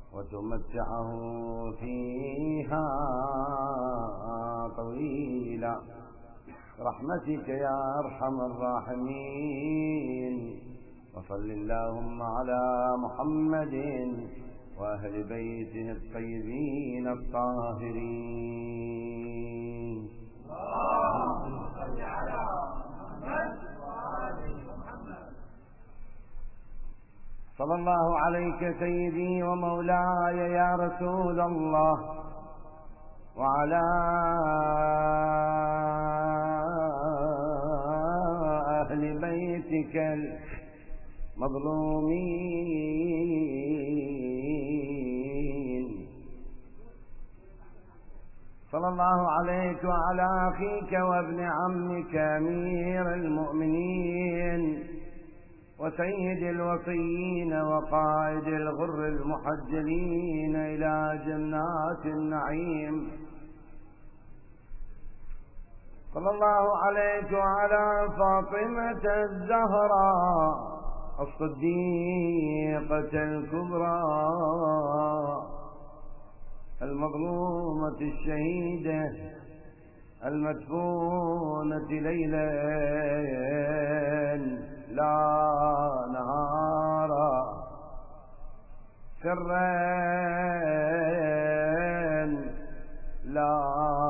وتمتعه فيها طويلا برحمتك يا أرحم الراحمين. وصل اللهم على محمد وأهل بيته الطيبين الطاهرين. اللهم صل على محمد وآل محمد. صلى الله عليك سيدي ومولاي يا رسول الله، وعلى أهل بيتك المظلومين. صلى الله عليك وعلى أخيك وابن عمك أمير المؤمنين وسيد الوصيين وقائد الغر المحجلين إلى جنات النعيم. صلى الله عليك وعلى فاطمة الزهراء الصديقة الكبرى المظلومة الشهيدة المدفونة ليلا لا نهارا، سرا لا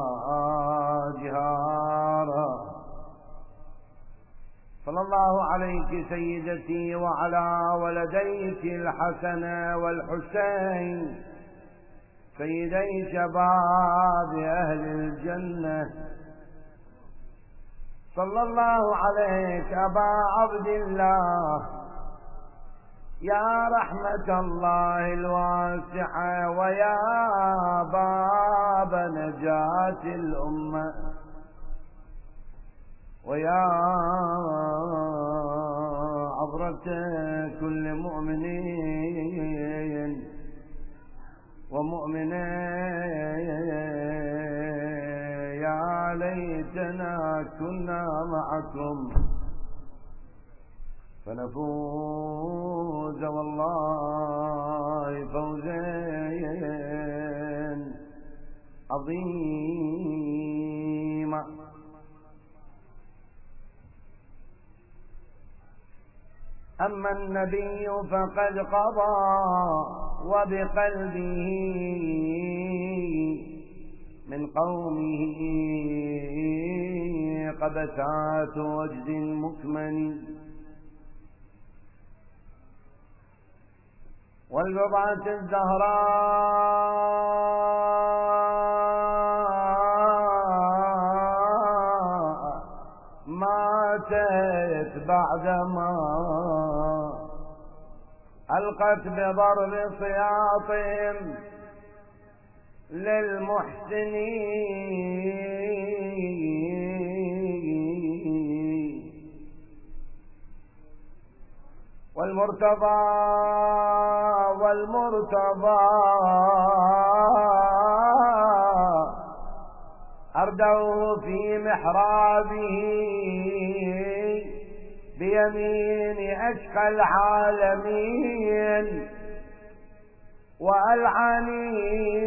جهارا. صلى الله عليك سيدتي وعلى ولديك الحسن والحسين سيدي شباب أهل الجنة. صلى الله عليك أبا عبد الله يا رحمة الله الواسعة ويا باب نجاة الأمة ويا عبرة كل مؤمنين ومؤمنة. يا ليتنا كنا معكم فنفوز والله فوزين عظيما. أما النبي فقد قضى وبقلبه من قومه قبسات وجد مكمن، والبضعة الزهراء ماتت بعدما ألقت بضرب سياط للمحسنين، والمرتضى أردوه في محرابه بيمين أشقى العالمين وألعني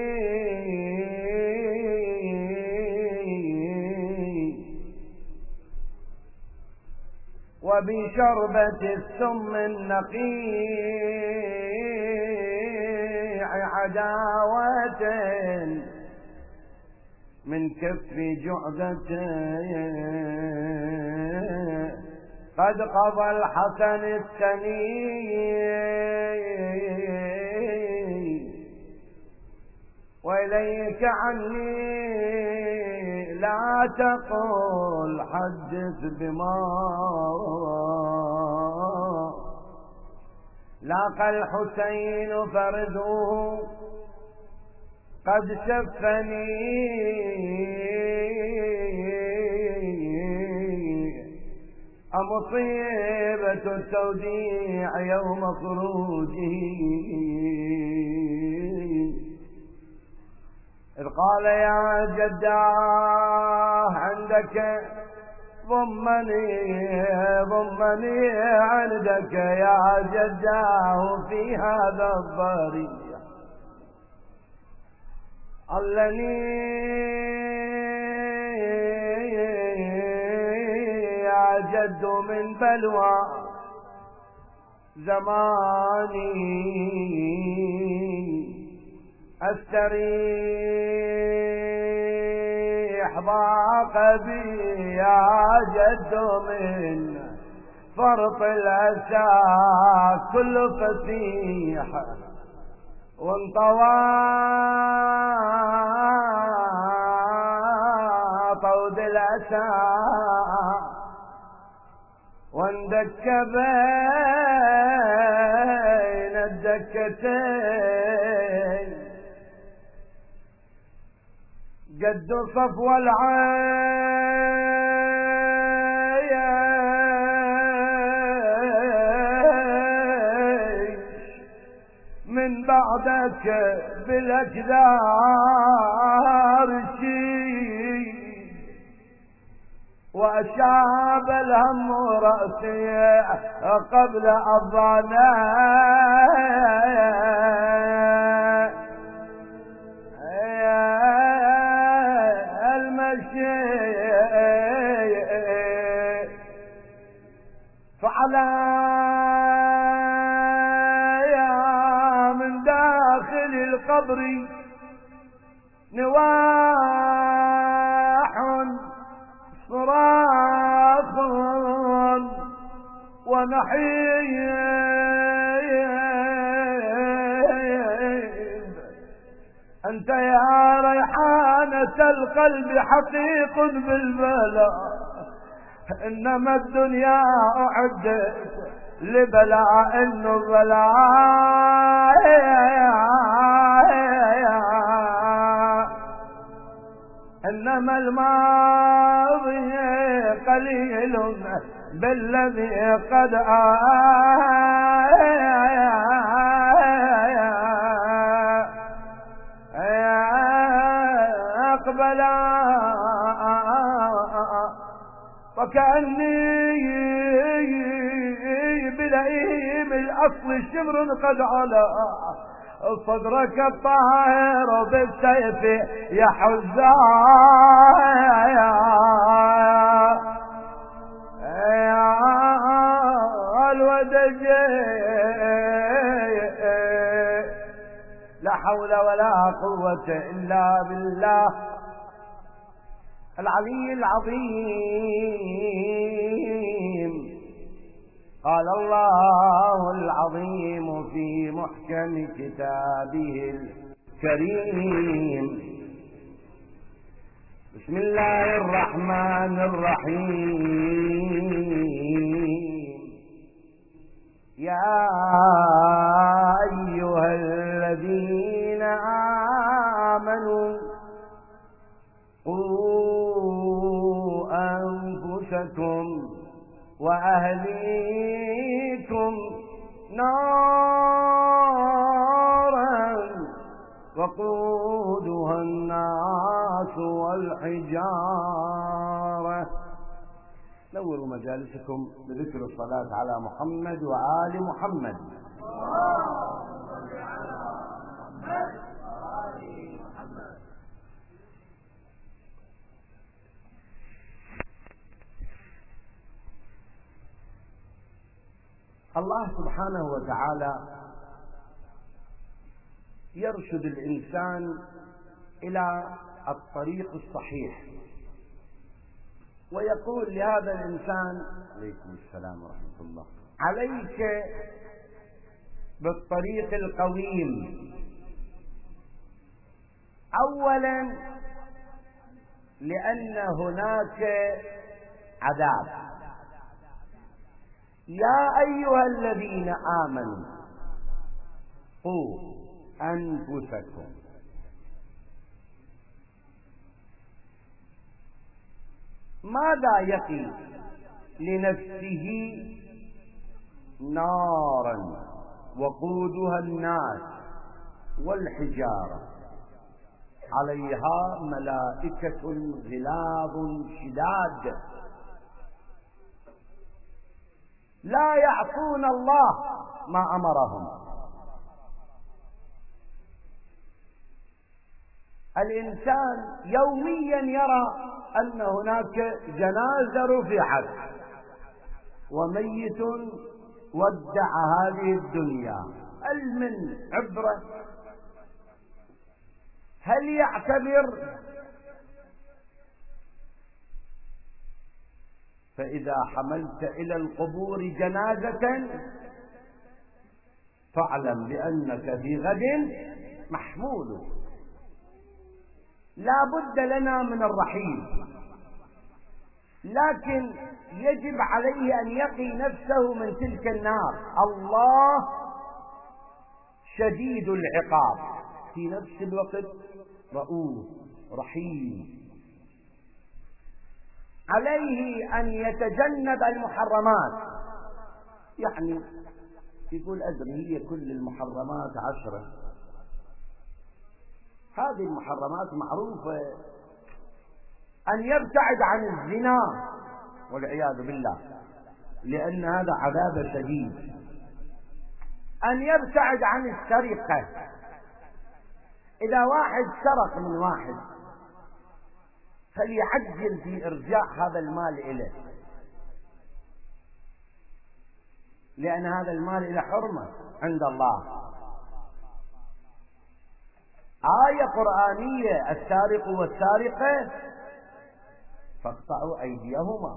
وبشربة السم النقيع عداوة من كف جعدته قد قضى الحسن السني. وإليك عني لا تقل حدث بما لاقى الحسين فرده قد شفني أمصيبة التوديع يوم خروجه إذ قال يا جداه عندك ضمني عندك يا جداه في هذا الضريح علني يا جد من بلوى زماني استريح ضاق بي يا جد من فرط الأسى كل فسيح وانطوى طود الأسى واندك بين الدكتين قد صفو العيش من بعدك بالأكدار شي وأشاب الهم رأسي قبل أضانا المشي فعلى من داخل القبر نواح صراخ ونحيب أنت يا ريحانة القلب حقيق بالبلاء إنما الدنيا أعدت لبلاء النزلاء إنما الماضي قليل بالذي قد أقبل وكأني بلئيم الأصل شمر قد علا صدرك الطاهر بالسيف يحزا الودج لا حول ولا قوة إلا بالله العلي العظيم. قال الله العظيم في محكم كتابه الكريم: بسم الله الرحمن الرحيم. يا أيها الذين آمنوا قوا أنفسكم وأهليكم نارا وقودها الناس والحجارة. نوروا مجالسكم بذكر الصلاة على محمد وآل محمد. الله سبحانه وتعالى يرشد الإنسان إلى الطريق الصحيح، ويقول لهذا الإنسان: عليكم السلام ورحمة الله، عليك بالطريق القويم. أولا لأن هناك عذاب. يا أيها الذين آمنوا قوا أنفسكم. ماذا يقي لنفسه؟ نارا وقودها الناس والحجارة عليها ملائكة غلاظ شداد لا يعصون الله ما أمرهم. الإنسان يوميا يرى أن هناك جنازة رفعت وميت ودع هذه الدنيا، هل من عبرة؟ هل يعتبر؟ فإذا حملت إلى القبور جنازة فاعلم بأنك في غد محمول. لا بد لنا من الرحيل، لكن يجب عليه أن يقي نفسه من تلك النار. الله شديد العقاب، في نفس الوقت رؤوف رحيم. عليه أن يتجنب المحرمات. يعني يقول أدري هي كل المحرمات 10، هذه المحرمات معروفة. أن يبتعد عن الزنا والعياذ بالله، لأن هذا عذاب شديد. أن يبتعد عن السرقة، إذا واحد سرق من واحد فليعجل في إرجاع هذا المال إليه، لأن هذا المال له حرمة عند الله. آية قرآنية: السارق والسارقة فاقطعوا أيديهما،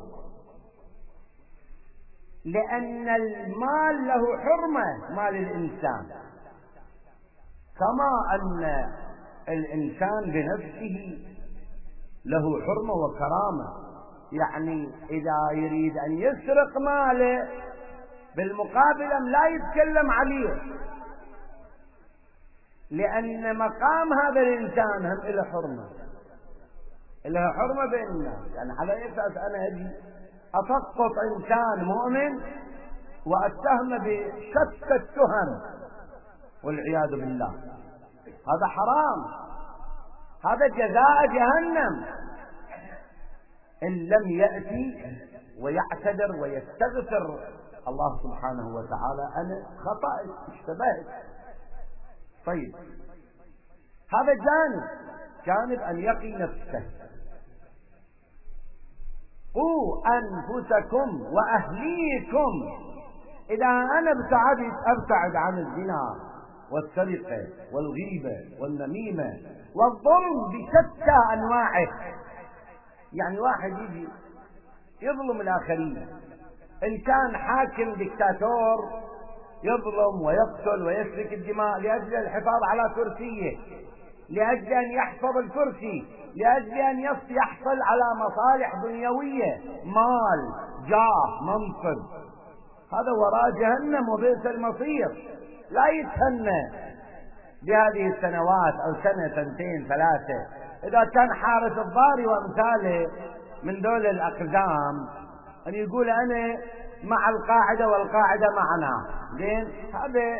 لأن المال له حرمة، مال الإنسان، كما أن الإنسان بنفسه له حرمة وكرامة. يعني إذا يريد أن يسرق ماله بالمقابل لا يتكلم عليه، لأن مقام هذا الإنسان هم له حرمة، له حرمة بين الناس. يعني على أساس أنا أجي أسقط إنسان مؤمن وأتهم بشتى التهم والعياذ بالله، هذا حرام، هذا جزاء جهنم إن لم يأتي ويعتذر ويستغفر الله سبحانه وتعالى: أنا خطأت اشتبهت. طيب، هذا جانب أن يقي نفسه. قوا أنفسكم وأهليكم. إذا أنا أبتعد عن الزنا والسرقة والغيبة والنميمة والظلم بشتى أنواعه. يعني واحد يجي يظلم الآخرين، إن كان حاكم دكتاتور يظلم ويقتل ويسفك الدماء لأجل الحفاظ على كرسيه، لأجل أن يحفظ الكرسي، لأجل أن يحصل على مصالح دنيوية، مال، جاه، منصب، هذا وراء جهنم وبئس المصير. لا يتهنى بهذه السنوات أو سنة 2 3. إذا كان حارس الضاري وأمثاله من دول الأقزام أن يقول أنا مع القاعدة والقاعدة معنا، زين، هذا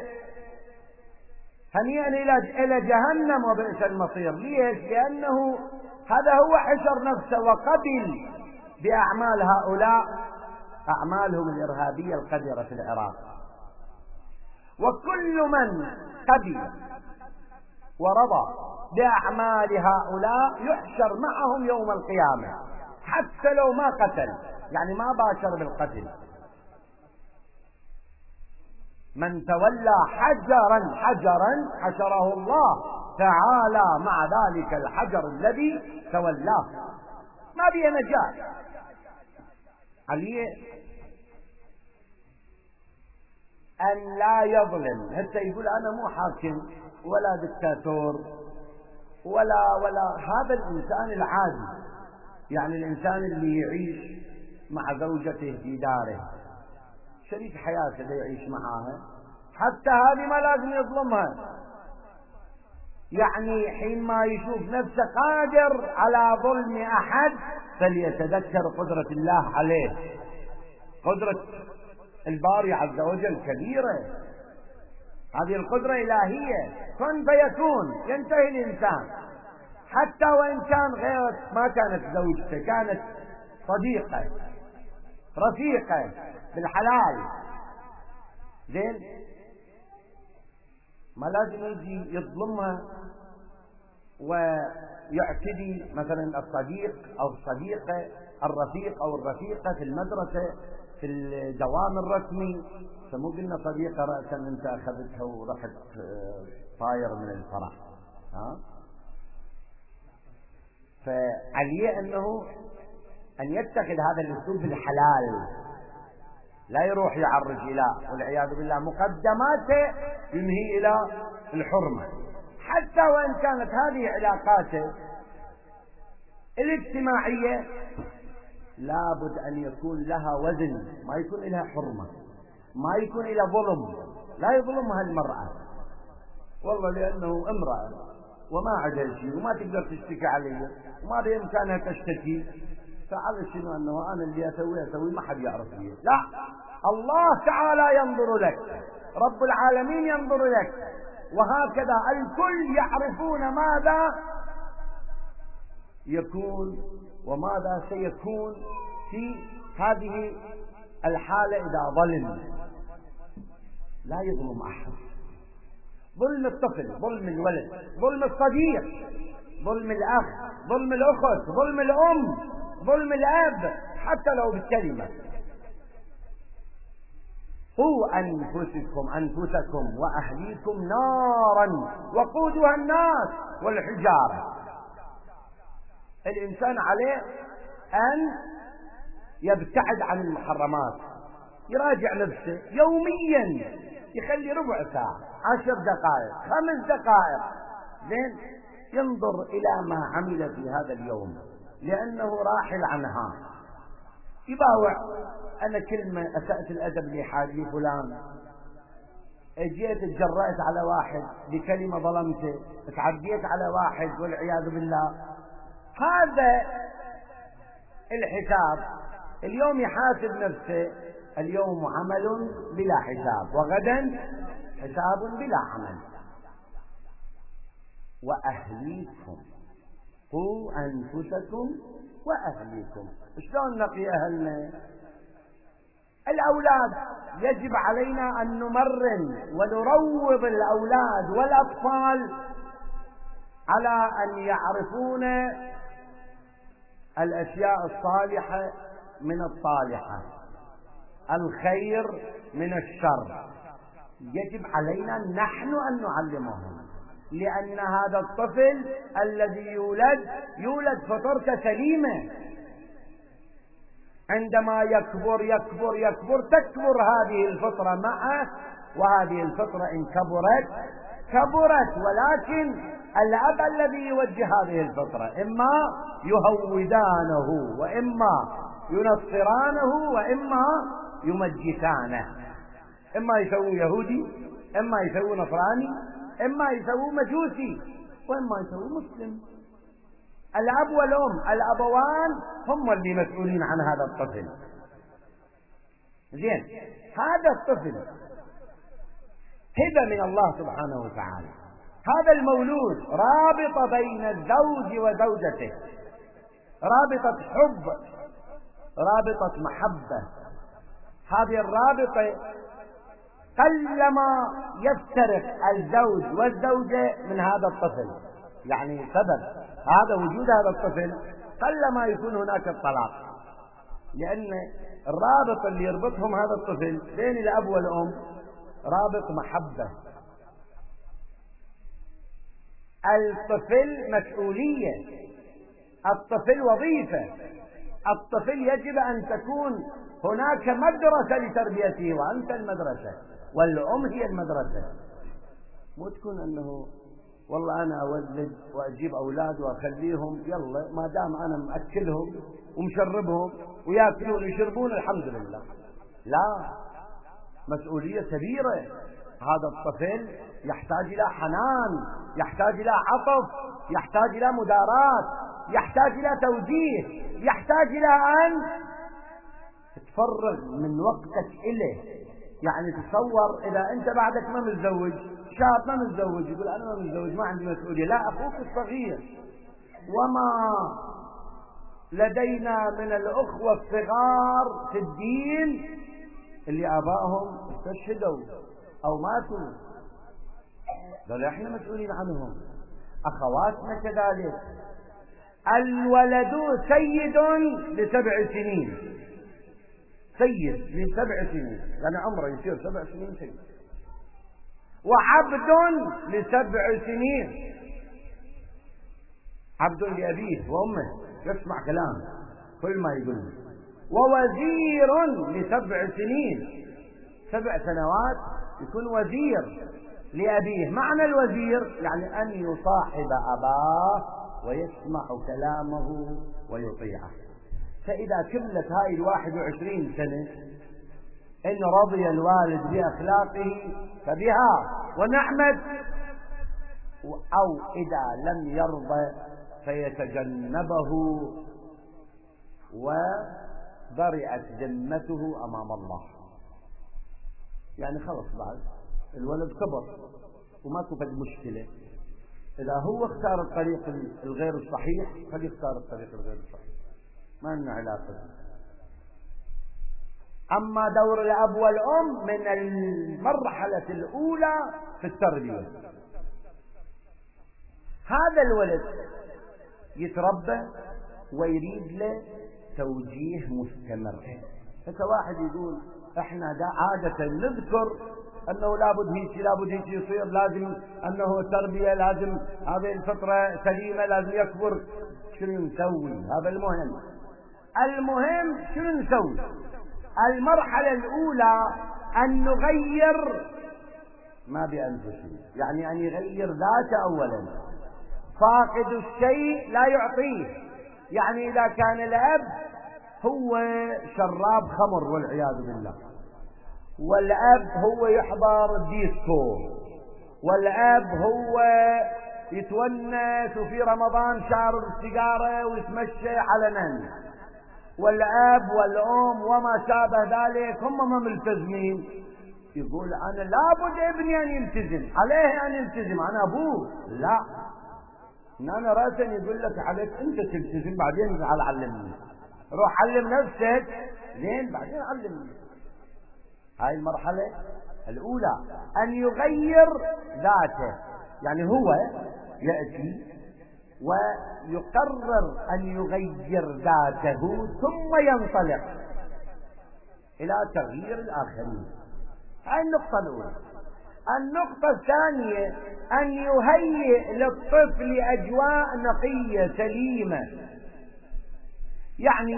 هنيئا إلى جهنم وبئس المصير. ليش؟ لأنه هذا هو حشر نفسه وقبل بأعمال هؤلاء، أعمالهم الإرهابية القذرة في العراق. وكل من قبل ورضى بأعمال هؤلاء يحشر معهم يوم القيامة، حتى لو ما قتل، يعني ما باشر بالقتل. من تولى حجرا حشره الله تعالى مع ذلك الحجر الذي تولاه، ما بيه نجاة. عليه أن لا يظلم، حتى يقول أنا مو حاكم ولا دكتاتور ولا هذا الإنسان العادي، يعني الإنسان اللي يعيش مع زوجته في داره، شريك حياته اللي يعيش معها، حتى هذه ما لازم يظلمها. يعني حينما يشوف نفسه قادر على ظلم أحد فليتذكر قدرة الله عليه، قدرة الباري عز وجل كبيرة، هذه القدرة إلهية، كن فيكون، ينتهي الإنسان. حتى وإن كان غير، ما كانت زوجته، كانت صديقة رفيقة بالحلال، زين، ما لازم يجي يظلمها ويعتدي مثلا الصديق أو الصديقة، الرفيق أو الرفيقة في المدرسة، في الدوام الرسمي. فمو قلنا صديقة رأسا أنت أخذتها ورحت طاير من الفرح، فعليه أنه أن يتخذ هذا الأسلوب بالحلال، لا يروح يعرج إلى والعياذ بالله مقدماته ينهي إلى الحرمة. حتى وإن كانت هذه علاقاته الاجتماعية لابد أن يكون لها وزن، ما يكون لها حرمة، ما يكون لها ظلم، لا يظلمها المرأة والله لأنه امرأة وما عندها شيء وما تقدر تشتكي عليه وما بإمكانها تشتكي، فعلى شنو أنه أنا اللي أسوي ما حد يعرف لي. لا، الله تعالى ينظر لك، رب العالمين ينظر لك، وهكذا الكل يعرفون ماذا يكون وماذا سيكون في هذه الحالة إذا ظلم. لا يظلم أحد، ظلم الطفل، ظلم الولد، ظلم الصديق، ظلم الأخ، ظلم الأخت، ظلم الأم، ظلم الأب، حتى لو بالكلمة. قوا أنفسكم وأهليكم نارا وقودها الناس والحجارة. الإنسان عليه أن يبتعد عن المحرمات، يراجع نفسه يوميا، يخلي ربع ساعة، 10 دقائق، 5 دقائق، زين، ينظر إلى ما عمل في هذا اليوم لأنه راحل عنها. يباوع، أنا كلمة أسأت الأدب لحاجي فلان، اجيت اتجرأت على واحد بكلمة ظلمته، اتعديت على واحد والعياذ بالله. هذا الحساب اليوم يحاسب نفسه، اليوم عمل بلا حساب وغدا حساب بلا عمل. وأهليكم، قوا أنفسكم وأهليكم. شلون نقي أهلنا؟ الأولاد يجب علينا أن نمرن ونروض الأولاد والأطفال على أن يعرفون الأشياء الصالحة من الطالحة، الخير من الشر. يجب علينا نحن أن نعلمهم، لأن هذا الطفل الذي يولد فطرته سليمة، عندما يكبر يكبر يكبر تكبر هذه الفطرة معه، وهذه الفطرة إن كبرت، ولكن الأب الذي يوجه هذه الفطرة إما يهودانه وإما ينصرانه وإما يمجسانه، إما يسوي يهودي، إما يسوي نصراني، إما يسوي مجوسي، وإما يسوي مسلم. الأب والأم، الأبوان هم اللي مسؤولين عن هذا الطفل. زين، هذا الطفل هبة من الله سبحانه وتعالى. هذا المولود رابطة بين الزوج وزوجته، رابطة حب، رابطة محبة. هذه الرابطة قلما يفترق الزوج والزوجة من هذا الطفل، يعني سبب هذا وجود هذا الطفل قلما يكون هناك الطلاق، لأن الرابط اللي يربطهم هذا الطفل بين الأب والأم رابط محبة. الطفل مسؤولية، الطفل وظيفة، الطفل يجب أن تكون هناك مدرسة لتربيته، وأنت المدرسة والأم هي المدرسة. مو تكون أنه والله أنا أولد وأجيب أولاد وأخليهم يلا ما دام أنا مأكلهم ومشربهم ويأكلون ويشربون الحمد لله. لا، مسؤولية كبيرة. هذا الطفل يحتاج إلى حنان، يحتاج إلى عطف، يحتاج إلى مدارات، يحتاج إلى توجيه، يحتاج إلى أن تفرغ من وقتك إليه. يعني تصور إذا أنت بعدك ما متزوج، شاب ما متزوج يقول أنا ما متزوج ما عندي مسؤولية، لا، أخوك الصغير. وما لدينا من الأخوة الصغار في الدين اللي آبائهم استشهدوا أو ماتوا، قال احنا مسؤولين عنهم. أخواتنا كذلك. الولد سيد ل7 سنين، سيد ل7 سنين، يعني عمره يصير 7 سنين سيد. وعبد ل7 سنين، عبد لأبيه وأمه يسمع كلام كل ما يقول. ووزير ل7 سنين، 7 سنوات يكون وزير لأبيه. معنى الوزير يعني أن يصاحب أباه ويسمع كلامه ويطيعه. فإذا كملت هاي 21 سنة إن رضي الوالد بأخلاقه فبها ونعمت، أو إذا لم يرضى فيتجنبه وبرئت ذمته أمام الله. يعني خلص بعد الولد كبر وما توجد مشكلة، إذا هو اختار الطريق الغير الصحيح فليختار الطريق الغير الصحيح، ما لنا علاقة. أما دور الأب والأم من المرحلة الأولى في التربية. هذا الولد يتربى ويريد له توجيه مستمر. فواحد يقول احنا دا عادة نذكر انه لابد هيك يصير، لازم انه تربية، لازم هذه الفطرة سليمة، لازم يكبر. شنو نسوي؟ هذا المهم. المهم شنو نسوي؟ المرحلة الأولى أن نغير ما بأنفسنا، يعني أن يغير ذاته أولا. فاقد الشيء لا يعطيه، يعني إذا كان الأب هو شراب خمر والعياذ بالله، والأب هو يحضر ديسكو، والأب هو يتونس وفي رمضان شارب السيجارة ويتمشى علنا، والأب والأم وما شابه ذلك هم ما ملتزمين، يقول أنا لابد ابني أن يلتزم، عليه أن يلتزم، أنا أبوه. لا، إن أنا رأسا يقول لك عليك أنت تلتزم، بعدين تعال علمني، روح علم نفسك زين بعدين علمني. هاي المرحلة الأولى، أن يغير ذاته، يعني هو يأتي ويقرر أن يغير ذاته ثم ينطلق إلى تغيير الآخرين. هاي النقطة الأولى. النقطة الثانية أن يهيئ للطفل أجواء نقية سليمة، يعني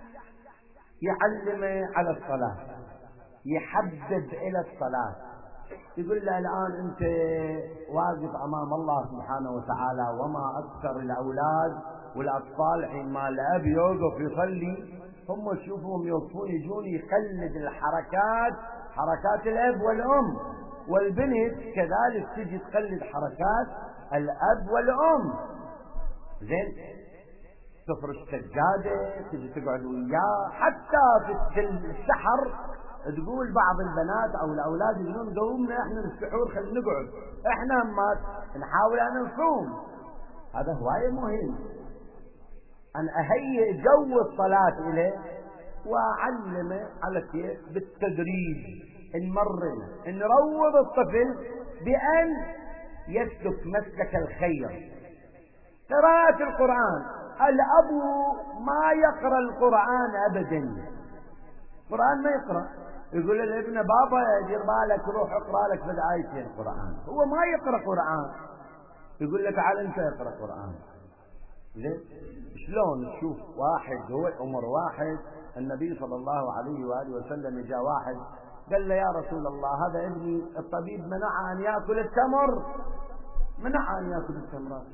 يعلمه على الصلاة، يحبب إلى الصلاة، يقول له الآن أنت واقف أمام الله سبحانه وتعالى، وما أكثر الأولاد والأطفال حينما الأب يوقف يصلي هم تشوفهم يوقفون يجون يقلد الحركات، حركات الأب والأم، والبنت كذلك تجي تقلد حركات الأب والأم. زين، تفرش سجادة تجي تقعد وياه، حتى في السحر تقول بعض البنات أو الأولاد يقولون قومنا إحنا للسحور خلينا نقعد، إحنا أما نحاول أن نصوم. هذا هواية مهم، أن أهيئ جو الصلاة إليه وأعلمه على كيف بالتدريج، نمرن نروض الطفل بأن يسلك مسلك الخير. قراءة القرآن، الأب ما يقرأ القرآن أبدا، القرآن ما يقرأ، يقول للابن بابا دير بالك روح اقرأ لك بدايتين قرآن، هو ما يقرأ قرآن، يقول لك تعال انت اقرأ قرآن. ليه؟ شلون تشوف واحد هو عمر واحد، النبي صلى الله عليه وآله وسلم جاء واحد قال له يا رسول الله هذا ابني الطبيب منع أن يأكل التمر، منع أن يأكل التمرات،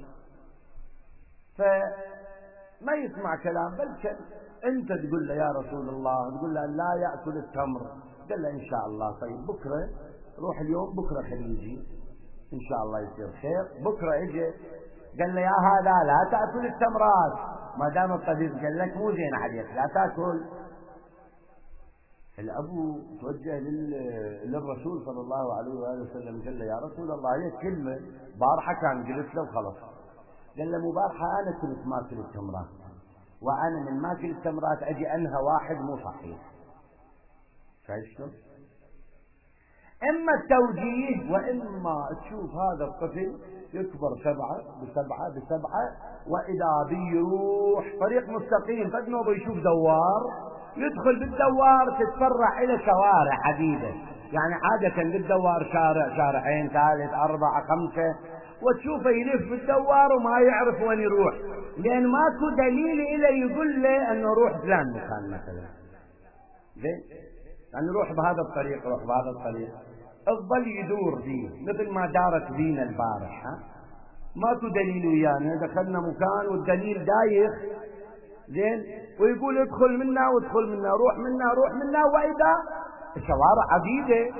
فما يسمع كلام، بل أنت تقول له يا رسول الله، تقول له لا يأكل التمر. قال له إن شاء الله طيب بكرة روح اليوم، بكرة خليه يجي إن شاء الله يصير خير. بكرة إجي قال له يا هذا لا تأكل التمرات، ما دام الطبيب قال لك مو زين عليك لا تأكل. الأبو توجه للرسول صلى الله عليه وآله وسلم قال له يا رسول الله هي كلمة بارحة كان قلت له وخلص. قال له مو بارحة أنا كنت ماكل التمرات، وأنا من ماكل التمرات أجي أنهى واحد مو صحيح. شايف شلون؟ إما التوجيه وإما تشوف هذا الطفل يكبر 7 ب7 وإذا بيروح طريق مستقيم فجنه بيشوف دوار، يدخل بالدوار تتفرع إلى شوارع عديدة، يعني عادة بالدوار شارع، شارعين، 3 4 5، وتشوفه يلف بالدوار وما يعرف وين يروح، لأن ماكو دليل إلى يقول له أنه روح فلان مكان مثلا. زين، يعني روح بهذا الطريق، روح بهذا الطريق، الظل يدور فيه مثل ما دارت بينا البارح. ماكو دليل ويانا، دخلنا مكان والدليل دايخ، زين، ويقول ادخل منا وادخل منا، روح منا روح منا، وإذا شوارع عديدة.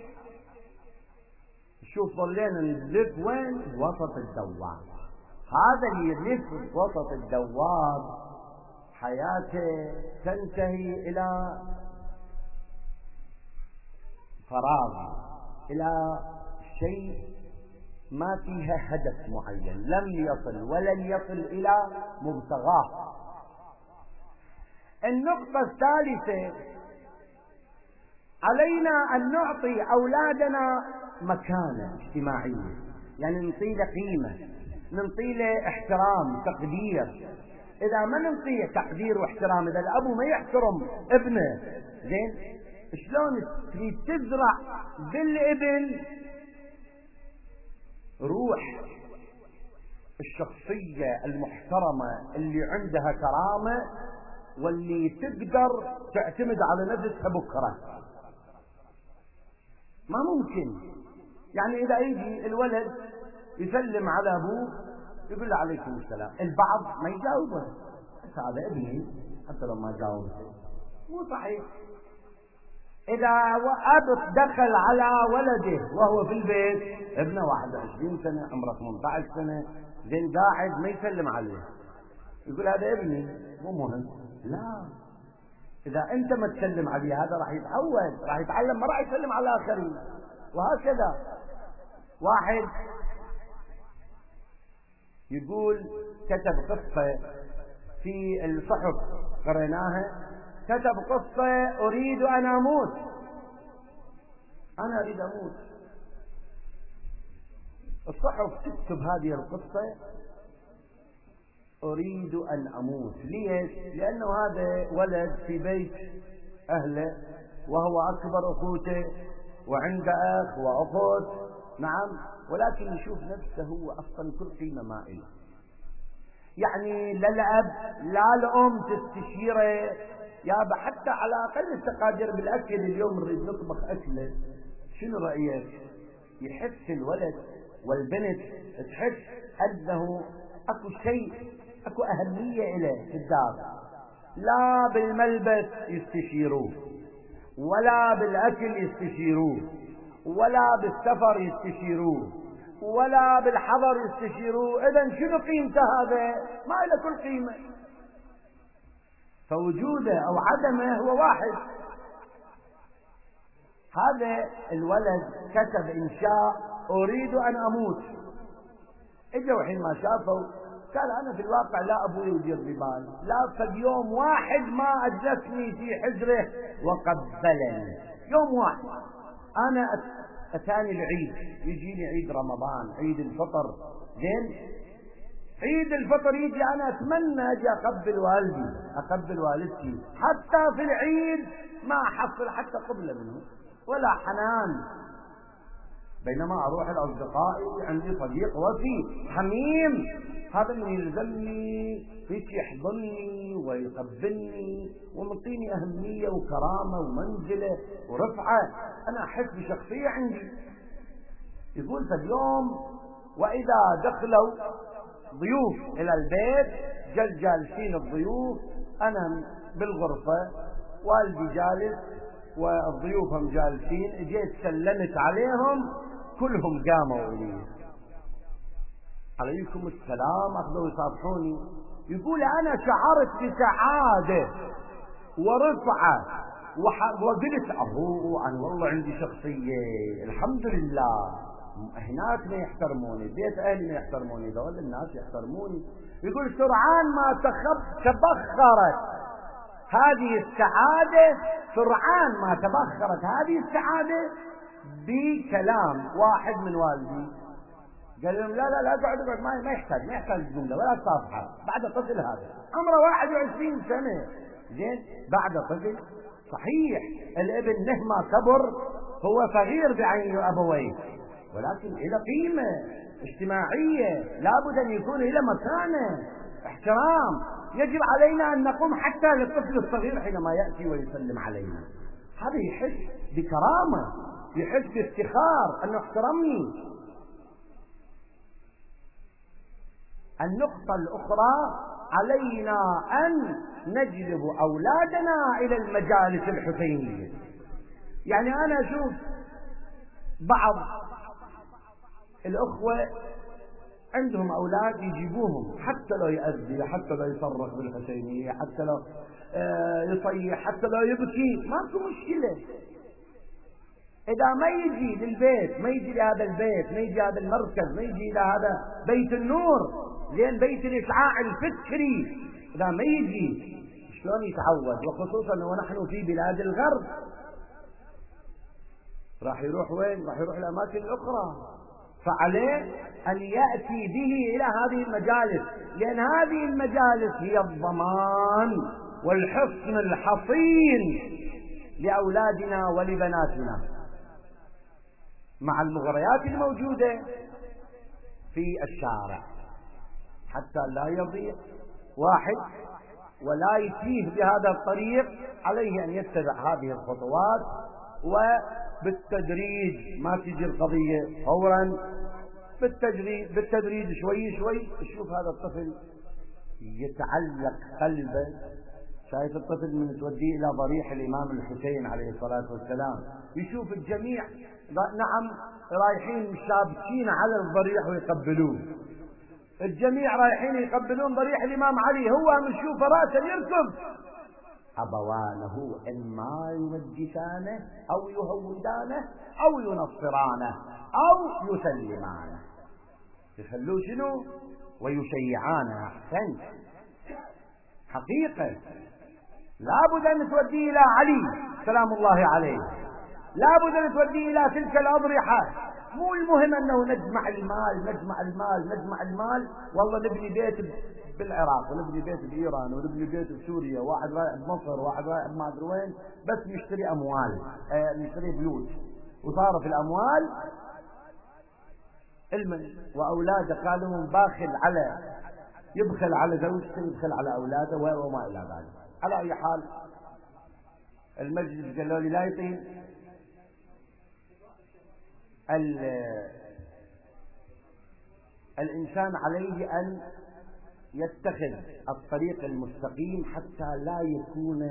شوف ظلينا نلف وين؟ وسط الدوار. هذا اللي يلف وسط الدوار حياته تنتهي إلى فراغ، إلى شيء ما فيها هدف معين، لم يصل ولن يصل إلى مبتغاه. النقطة الثالثة، علينا أن نعطي أولادنا مكانة اجتماعية، يعني نعطي له قيمة، نعطي له احترام، تقدير. إذا ما نعطيه تقدير واحترام، إذا الأب ما يحترم ابنه، زين، شلون تريد تزرع بالابن روح الشخصية المحترمة اللي عندها كرامة واللي تقدر تعتمد على نفسها بكرة؟ ما ممكن. يعني إذا يجي الولد يسلم على أبوه يقول له عليكم السلام، البعض ما يجاوبه، بس هذا ابني حتى لو ما جاوبه مو صحيح. إذا أب دخل على ولده وهو في البيت، ابنه 21 سنة، عمره 18 سنة، زين، قاعد ما يسلم عليه، يقول هذا ابني مو مهم. لا، إذا أنت ما تسلم عليه هذا راح يتعود، راح يتعلم، ما راح يسلم على الآخرين. وهكذا واحد يقول، كتب قصة في الصحف قريناها، كتب قصة أريد أن أموت، أنا أريد أموت. الصحف تكتب هذه القصة أريد أن أموت. ليش؟ لأنه هذا ولد في بيت أهله وهو أكبر أخوته وعنده أخ وأخت، نعم، ولكن يشوف نفسه هو أصلا كل قيمة ما إله. يعني لا الأب لا الأم تستشيره، يابا حتى على أقل التقادير بالأكل، اليوم نريد نطبخ أكله، شنو رأيك؟ يحس الولد والبنت تحس أنه أكو شيء، أكو أهمية إليه في الدار. لا بالملبس يستشيروه، ولا بالأكل يستشيروه، ولا بالسفر يستشيروه، ولا بالحضر يستشيروه. إذن شنو قيمته هذا؟ ما له كل قيمة. فوجوده أو عدمه هو واحد. هذا الولد كتب إنشاء أريد أن أموت. إجوا حين ما شافوا قال أنا في الواقع لا أبوي يدير ببال، لا فد يوم واحد ما أجلسني في حجره وقبلني، يوم واحد. أنا أتاني العيد، يجيني عيد رمضان، عيد الفطر، زين، عيد الفطر يجي أنا أتمنى أجي أقبل والدي، أقبل والدتي، حتى في العيد ما أحصل حتى قبلة منه ولا حنان. بينما أروح لأصدقائي، عندي صديق وفي حميم، هذا اللي يلزمني فيك يحضنني ويقبلني ومعطيني أهمية وكرامة ومنزلة ورفعة، أنا أحس بشخصية عندي. يقول فاليوم وإذا دخلوا ضيوف إلى البيت، جالسين الضيوف، أنا بالغرفة والدي جالس والضيوف هم جالسين، اجيت سلمت عليهم كلهم قاموا إلي، عليكم السلام، أخذوا يصافحوني. يقول أنا شعرت بسعادة ورفعة وقلت أنا والله عندي شخصية، الحمد لله. هناك ما يحترموني، بيت أهلي ما يحترموني، ذول الناس يحترموني. يقول سرعان ما تبخرت هذه السعادة، سرعان ما تبخرت هذه السعادة بكلام واحد من والدي، قال لهم لا لا لا اقعد ما يحتاج جملة ولا صافحة، بعد طفل هذا عمره 21 سنة. زين بعد طفل صحيح الابن مهما كبر هو صغير بعين أبويه، ولكن إلى قيمة اجتماعية لابد أن يكون إلى مكانة احترام، يجب علينا أن نقوم حتى للطفل الصغير حينما يأتي ويسلم علينا، هذا يحس بكرامة، يحس بافتخار أنه احترمني. النقطة الأخرى علينا أن نجلب أولادنا إلى المجالس الحسينية. يعني أنا أشوف بعض الأخوة عندهم أولاد يجيبوهم حتى لو يأذي، حتى لو يصرخ بالحسينية، حتى لو يصيح، حتى لو يبكي، ماكو مشكلة. إذا ما يجي للبيت، ما يجي لهذا البيت، ما يجي هذا المركز، ما يجي إلى هذا بيت النور، لأن بيت الإشعاع الفكري، إذا ما يجي شلون يتعود؟ وخصوصا ونحن في بلاد الغرب، راح يروح وين؟ راح يروح الأماكن الأخرى. فعليه أن يأتي به إلى هذه المجالس، لأن هذه المجالس هي الضمان والحصن الحصين لأولادنا ولبناتنا، مع المغريات الموجودة في الشارع، حتى لا يضيع واحد ولا يتيه بهذا الطريق. عليه أن يتبع هذه الخطوات، وبالتدريج، ما تجي القضية فورا، بالتدريج شوي شوي. تشوف هذا الطفل يتعلق قلبه. شايف الطفل من توديه إلى ضريح الإمام الحسين عليه الصلاة والسلام، يشوف الجميع نعم رايحين شابكين على الضريح ويقبلوه، الجميع رايحين يقبلون ضريح الإمام علي، هو من يشوف راسه يركض. أبوانه إما يمجسانه أو يهودانه أو ينصرانه أو يسلمانه، يخلوه شنو؟ ويشيعانه. أحسن، حقيقة لابد أن توديه إلى علي سلام الله عليه، لابد أن توديه إلى تلك الأضرحة. مو المهم أنه نجمع المال، والله نبني بيت بالعراق، ونبني بيت بإيران، ونبني بيت بسوريا، واحد رايح بمصر، واحد رايح ما أدري وين، بس نشتري أموال، نشتري بيوت، وصارف الأموال المن وأولاده قالوا يبخل على زوجته، يبخل على أولاده وما إلى ذلك. على أي حال المجلس قالوا لي لا يطيل، الإنسان عليه أن يتخذ الطريق المستقيم حتى لا يكون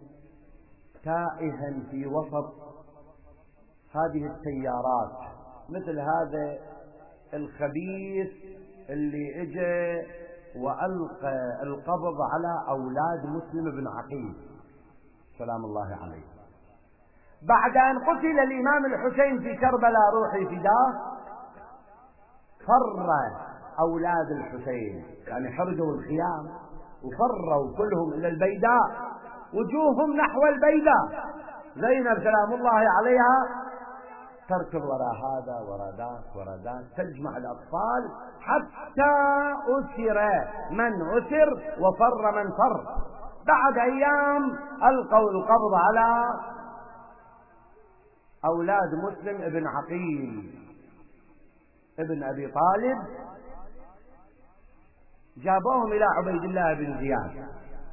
تائها في وسط هذه التيارات، مثل هذا الخبيث اللي اجى وألقى القبض على أولاد مسلم بن عقيل سلام الله عليه بعد أن قتل الإمام الحسين في كربلاء، روحي فداه، فر أولاد الحسين، يعني حرقوا الخيام وفروا كلهم إلى البيداء، وجوههم نحو البيداء. زينب سلام الله عليها تركض وراء هذا وراء ذاك وراء ذاك، تجمع الأطفال حتى أسر من أسر وفر من فر. بعد أيام ألقوا القبض على أولاد مسلم ابن عقيل ابن أبي طالب، جابوهم إلى عبيد الله بن زياد.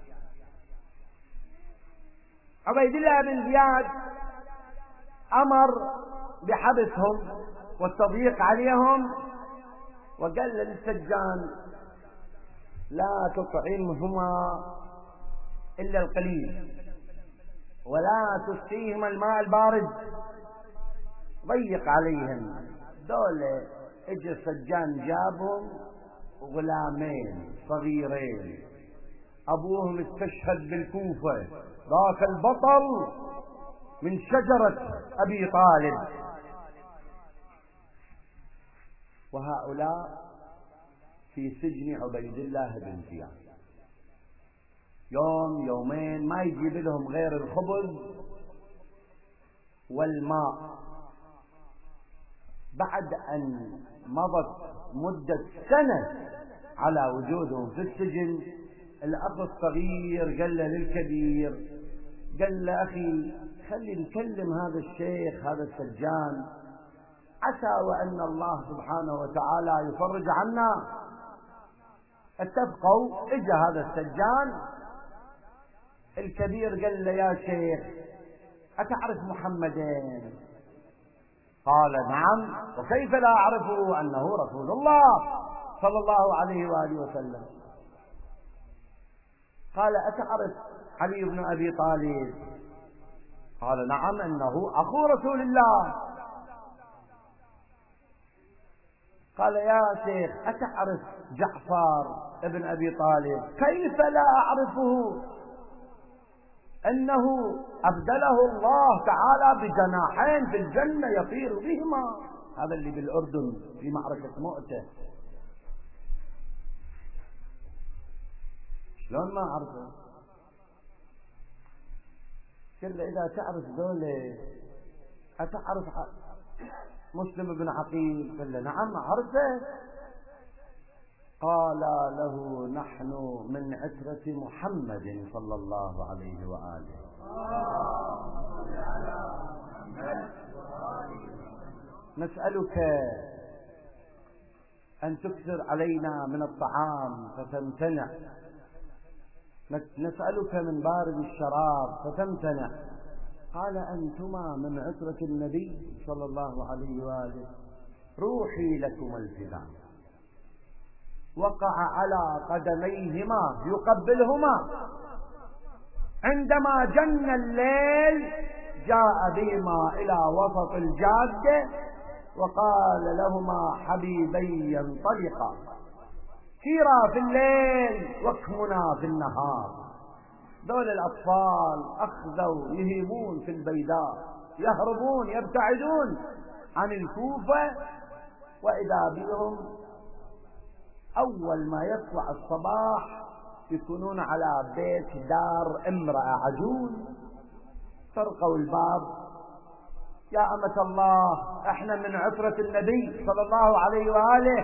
عبيد الله بن زياد أمر بحبسهم والتضييق عليهم، وقال للسجان لا تطعمهما إلا القليل ولا تسقيهما الماء البارد، ضيق عليهم. دول اجى السجان جابهم غلامين صغيرين، أبوهم استشهد بالكوفة، ذاك البطل من شجرة أبي طالب، وهؤلاء في سجن عبيد الله بن زياد. يوم يومين ما يجيب لهم غير الخبز والماء. بعد أن مضت مدة سنة على وجودهم في السجن. الأخ الصغير قال له للكبير، قال له أخي خلي نكلم هذا الشيخ هذا السجان، عسى وأن الله سبحانه وتعالى يفرج عنا. اتفقوا. اجى هذا السجان، الكبير قال له يا شيخ أتعرف محمدين؟ قال نعم، وكيف لا أعرفه أنه رسول الله صلى الله عليه وآله وسلم. قال أتعرف علي بن أبي طالب؟ قال نعم، أنه أخو رسول الله. قال يا شيخ أتعرف جعفر ابن أبي طالب؟ كيف لا أعرفه، أنه أبدله الله تعالى بجناحين في الجنة يطير بهما. هذا اللي بالأردن في معركة مؤتة. شلون ما أعرفه؟ قال إذا تعرف ذولا أتعرف مسلم بن عقيل؟ قال له نعم أعرفه. قال له نحن من عترة محمد صلى الله عليه وآله. نسألك أن تكثر علينا من الطعام فتمتنع، نسألك من بارد الشراب فتمتنع. قال أنتما من عترة النبي صلى الله عليه وآله، روحي لكم الفداء. وقع على قدميهما يقبلهما. عندما جن الليل جاء بهما إلى وسط الجادة وقال لهما حبيبي انطلقا، سيرا في الليل واكمنا في النهار. دول الأطفال أخذوا يهيمون في البيداء، يهربون يبتعدون عن الكوفة، وإذا بهم أول ما يطلع الصباح يكونون على بيت دار امرأة عجوز. طرقوا الباب، يا أمة الله احنا من عترة النبي صلى الله عليه وآله،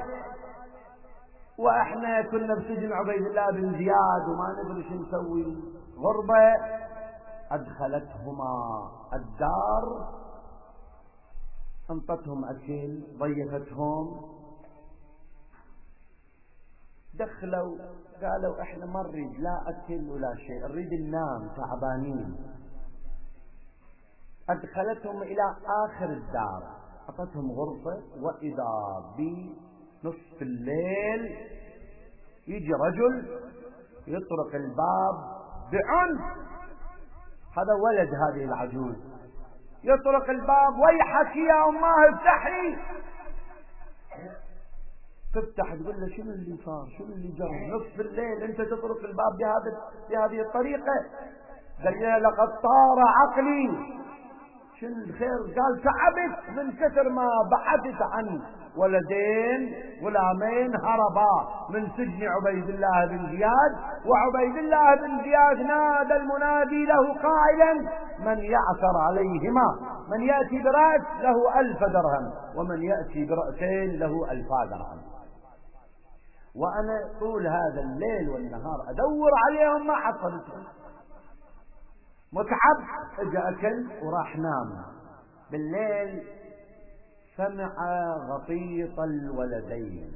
واحنا كنا بسجن عبيد الله بن زياد وما ندري شو نسوي، غربة. أدخلتهما الدار، انطتهم أكل، ضيفتهم، دخلوا قالوا احنا ما نريد لا أكل ولا شيء، نريد ننام تعبانين. أدخلتهم إلى آخر الدار، أعطتهم غرفة، وإذا بنصف الليل يجي رجل يطرق الباب بعنف. هذا ولد هذه العجوز، يطرق الباب، ويحك يا أماه افتحي. تفتح تقول له شنو اللي صار، شنو اللي جرى نصف الليل انت تطرق الباب بهذه الطريقة؟ قال لها لقد طار عقلي. شنو الخير؟ قال تعبت من كثر ما بحثت عن ولدين غلامين هربا من سجن عبيد الله بن زياد. وعبيد الله بن زياد نادى المنادي له قائلا من يعثر عليهما، من يأتي برأس له 1000 درهم، ومن يأتي برأسين له 1000 درهم. وأنا طول هذا الليل والنهار أدور عليهم ما حصلتهم. متعب، اجى أكل وراح نام. بالليل سمع غطيط الولدين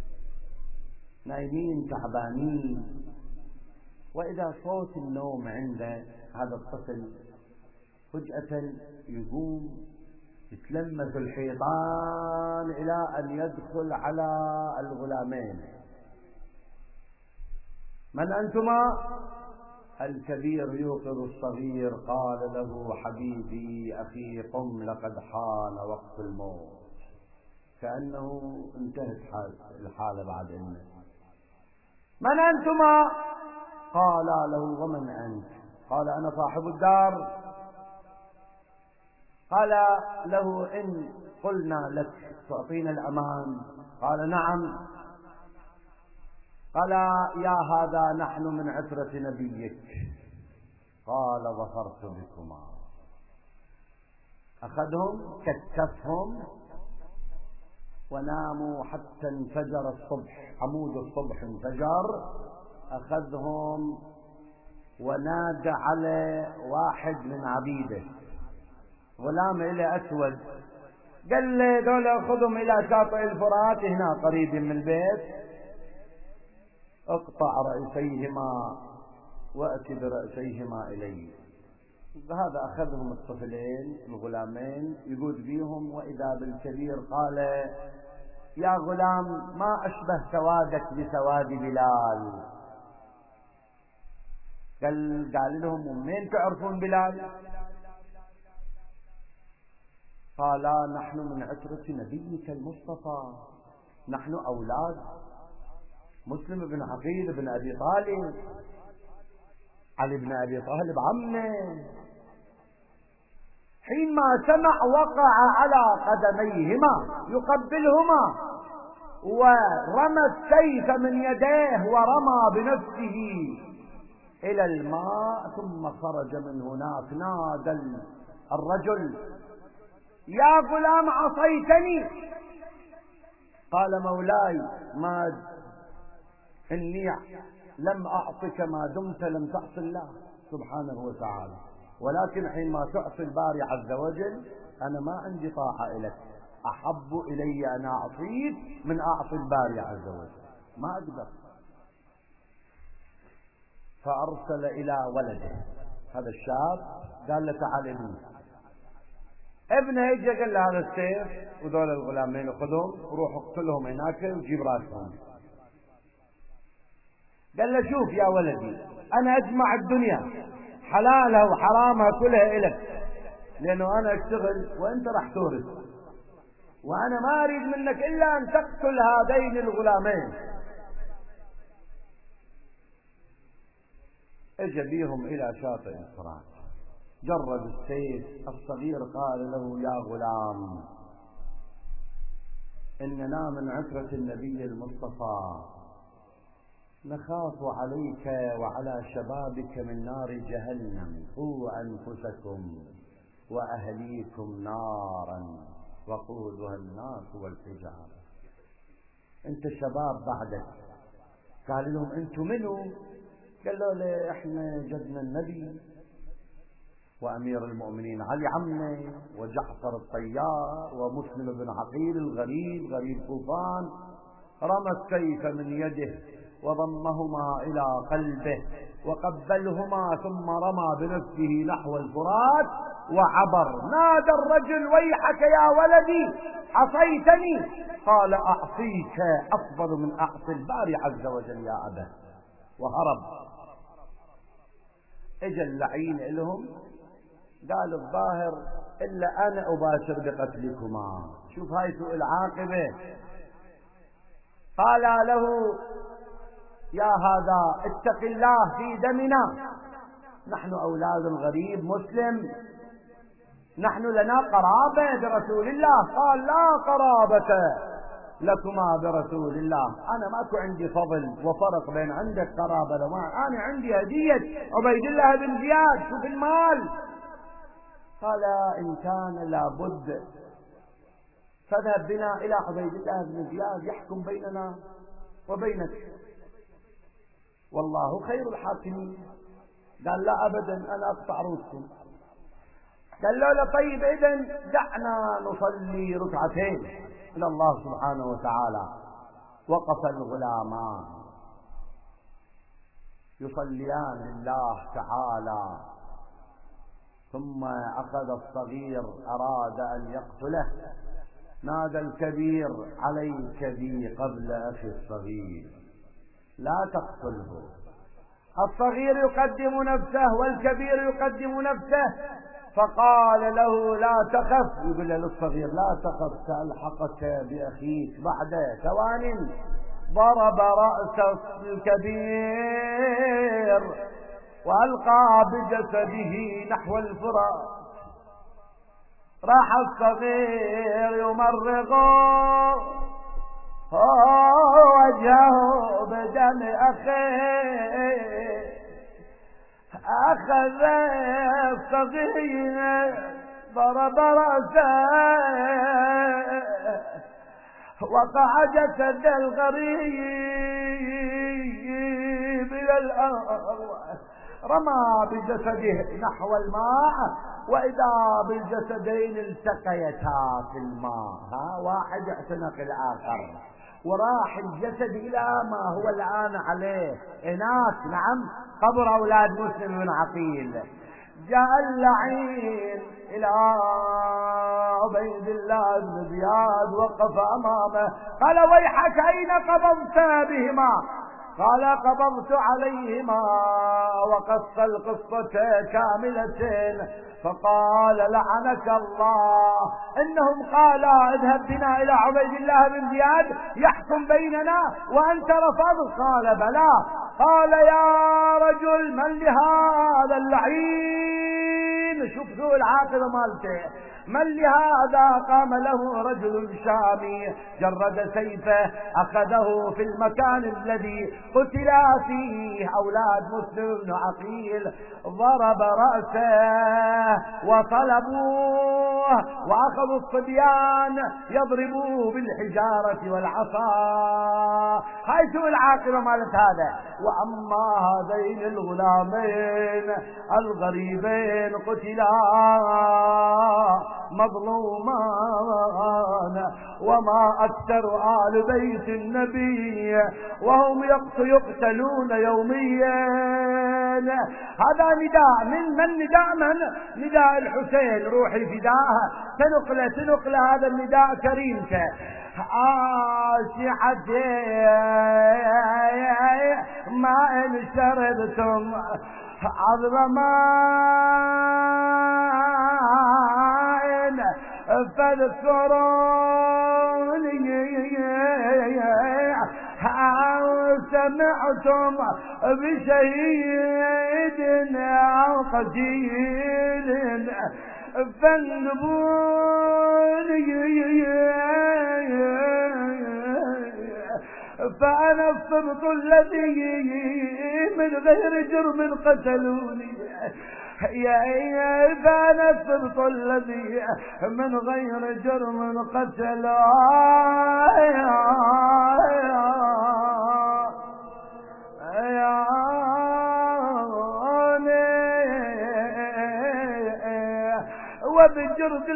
نايمين تعبانين، وإذا صوت النوم عند هذا الطفل فجأة يقوم يتلمس الحيطان إلى أن يدخل على الغلامين. من أنتما؟ الكبير يوقظ الصغير، قال له حبيبي أخي قم لقد حان وقت الموت. كأنه انتهت الحالة بعد إنه. من أنتما؟ قال له ومن أنت؟ قال أنا صاحب الدار. قال له إن قلنا لك تعطينا الأمان؟ قال نعم. قال يا هذا نحن من عترة نبيك. قال ظفرت بكما. أخذهم كتفهم وناموا حتى انفجر الصبح، عمود الصبح انفجر. أخذهم ونادى على واحد من عبيده، غلام إلى أسود، قال لي دول خذهم إلى شاطئ الفرات هنا قريب من البيت، اقطع رأسيهما وأت برأسيهما إلي. هذا أخذهم الطفلين الغلامين يقود بيهم، وإذا بالكبير قال يا غلام ما أشبه سوادك بسواد بلال. قال لهم ومين تعرفون بلال؟ قال نحن من عترة نبيك المصطفى، نحن أولاد مسلم بن عقيل بن أبي طالب، علي بن أبي طالب عمه. حينما سمع وقع على قدميهما يقبلهما، ورمى السيف من يديه ورمى بنفسه إلى الماء، ثم خرج من هناك. نادى الرجل يا غلام عصيتني. قال مولاي ما إني لم أعطك ما دمت لم تعص الله سبحانه وتعالى، ولكن حينما تعصي الباري عز وجل أنا ما عندي طاعة لك، أحب إلي أن أعصيك من أعصي الباري عز وجل، ما أقدر. فأرسل إلى ولده هذا الشاب، قال له تعال ابني. ابنه يجي قال له هذا السيف ودول الغلامين خذهم وروح اقتلهم هناك وجيب راسهم. قال له شوف يا ولدي، أنا أجمع الدنيا حلالها وحرامها كلها إلك، لأنه أنا أشتغل وأنت راح تورث، وأنا ما أريد منك إلا أن تقتل هذين الغلامين. اجى بيهم إلى شاطئ الفرات، جرد السيف. الصغير قال له يا غلام إننا من عترة النبي المصطفى، نخاف عليك وعلى شبابك من نار جهنم، قوا أنفسكم وأهليكم نارا وقودها الناس والحجارة. أنت شباب بعدك. قال لهم أنتم منو؟ قالوا له إحنا جدنا النبي وأمير المؤمنين علي عمنا وجعفر الطيار ومسلم بن عقيل الغريب غريب طوفان. رمى السيف من يده وضمهما إلى قلبه وقبلهما، ثم رمى بنفسه نحو الفرات وعبر. نادى الرجل ويحك يا ولدي عصيتني. قال أعصيك أفضل من أعصي الباري عز وجل يا أبا، وهرب. اجى اللعين لهم قال الظاهر إلا أنا أباشر بقتلكما. شوف هاي سوء العاقبة. قال له يا هذا اتق الله في دمنا، نحن أولاد الغريب مسلم، نحن لنا قرابة برسول الله. قال لا قرابة لكما برسول الله، أنا ماكو عندي فضل وفرق بين عندك قرابة وما، أنا عندي هدية عبيد الله بن زياد، شوف المال. قال إن كان لابد فاذهب بنا إلى عبيد الله بن زياد يحكم بيننا وبينك، والله خير الحاكمين. قال لا أبدا أنا أقطع رؤوسكم. قال له طيب إذن دعنا نصلي ركعتين إلى الله سبحانه وتعالى. وقف الغلامان يصليان لله تعالى، ثم أخذ الصغير أراد أن يقتله. نادى الكبير عليك بي قبل أخي الصغير، لا تقتله. الصغير يقدم نفسه والكبير يقدم نفسه. فقال له لا تخف، يقول له للصغير لا تخف سألحقك بأخيك بعد ثوان. ضرب رأس الكبير وألقى بجسده نحو الفرات. راح الصغير يمرغ وجهه بدم أخيه. أخذ الصغير ضرب رأسه وقع جسد الغريب إلى الأرض، رمى بجسده نحو الماء، وإذا بالجسدين التقيتا في الماء، واحد اعتنق الآخر، وراح الجسد إلى ما هو الآن عليه هناك، نعم، قبر أولاد مسلم بن عقيل. جاء اللعين إلى عبيد الله بن زياد، وقف أمامه قال: ويحك أين قبضت بهما؟ قال: قبضت عليهما، وقص القصة كاملة. فقال: لعنك الله، إنهم قالا اذهب بنا إلى عبيد الله بن زياد يحكم بيننا وأنت رفضت. قال: بلى. قال: يا رجل، من لهذا اللعين؟ شوف سوء العاقبة مالته، من لهذا؟ قام له رجل شامي، جرد سيفه، أخذه في المكان الذي قتل فيه أولاد مسلم بن عقيل، ضرب رأسه وطلبوه، وأخذوا الصبيان يضربوه بالحجارة والعصا. هاي سوء العاقبة مالت هذا. وأما هذين الغلامين الغريبين قتلا مظلومان، وما أكثر آل بيت النبي وهم يقتلون يوميا. هذا نداء من نداء من؟ نداء الحسين، روحي فداها، تنقل هذا النداء كريمك. آسعتي ما إن شربتم عظمان فاذكروني، أو سمعتم بشهيد أو قتيل فانبوني، فأنا الصبط الذي من غير جرم قتلوني، فأنا الصبط الذي من غير جرم قتلوني. وبجرد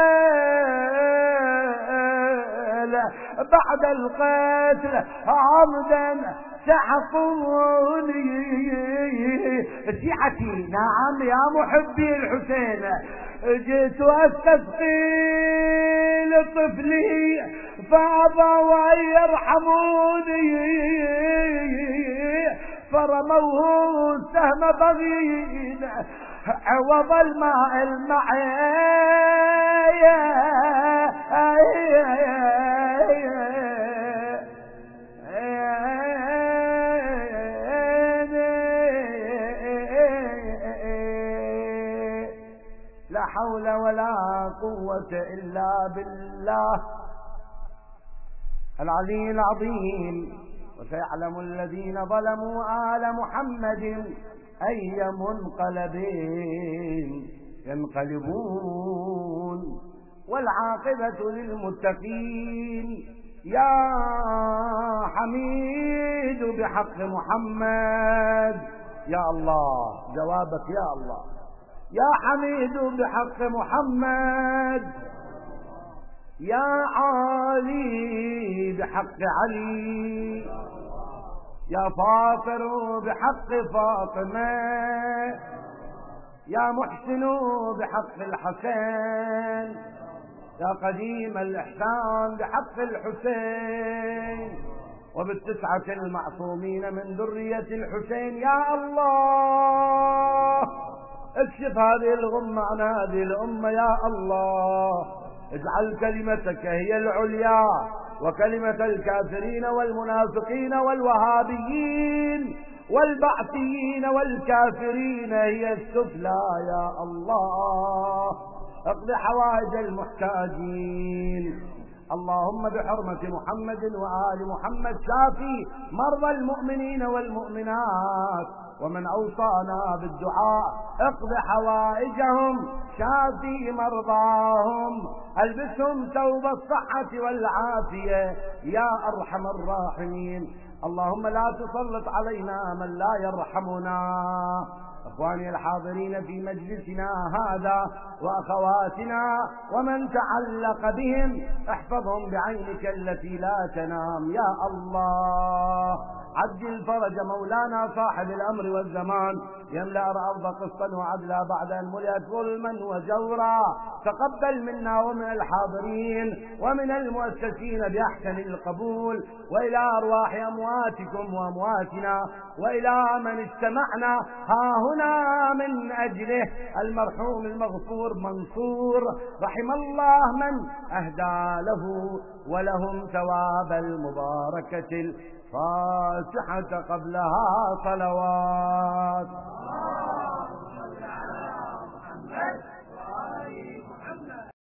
الخيل بعد القتل عمدا سحقوني. شيعتي، نعم يا محبي الحسين، جئت أستسقي لطفلي فأبوا أن يرحموني، فرموه سهم بغيل عوض الماء المعي. لا حول ولا قوة إلا بالله العلي العظيم. وسيعلم الذين ظلموا آل محمد أي منقلب ينقلبون، والعاقبة للمتقين. يا حميد بحق محمد، يا الله جوابك يا الله. يا حميد بحق محمد، يا علي بحق علي، يا فاطر بحق فاطمة، يا محسن بحق الحسين، يا قديم الإحسان بحق الحسين، وبالتسعة المعصومين من ذرية الحسين. يا الله اكشف هذه الغمة عن هذه الأمة، يا الله اجعل كلمتك هي العليا، وكلمة الكافرين والمنافقين والوهابيين والبعثيين والكافرين هي السفلى. يا الله اقض حوائج المحتاجين، اللهم بحرمة محمد وآل محمد شافي مرضى المؤمنين والمؤمنات، ومن أوصانا بالدعاء اقض حوائجهم، شافي مرضاهم، البسهم ثوب الصحة والعافية يا أرحم الراحمين. اللهم لا تسلط علينا من لا يرحمنا. أخواني الحاضرين في مجلسنا هذا وأخواتنا ومن تعلق بهم احفظهم بعينك التي لا تنام يا الله. عجل فرج مولانا صاحب الأمر والزمان، يملأ الأرض قسطا وعدلا بعد أن ملئت ظلما وجورا. تقبل منا ومن الحاضرين ومن المؤسسين بأحسن القبول، وإلى أرواح أمواتكم وأمواتنا، وإلى من استمعنا ها هنا من أجله المرحوم المغفور منصور، رحم الله من أهدى له ولهم ثواب المباركة الفاتحة قبلها صلوات.